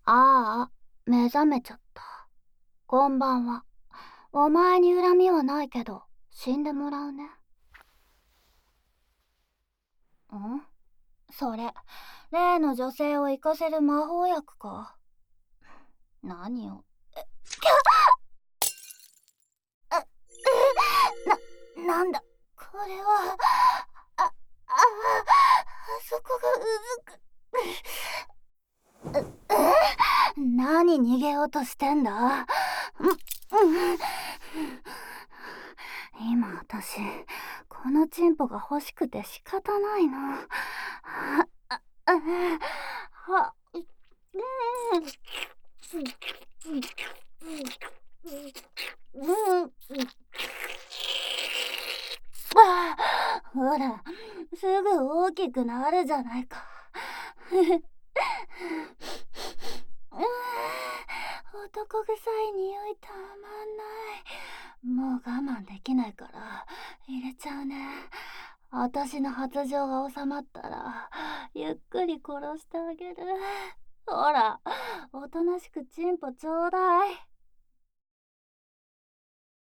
ああ、目覚めちゃった。こんばんは。お前に恨みはないけど、死んでもらうね。んそれ、例の女性を生かせる魔法薬か。何を。なんだ、これは。そこがうずく。何逃げようとしてんだ。今私、このチンポが欲しくて仕方ないの。ほら、すぐ大きくなるじゃないか。男臭い匂いたまんない。もう我慢できないから入れちゃうね。私の発情が収まったらゆっくり殺してあげる。ほら、おとなしくチンポちょうだい。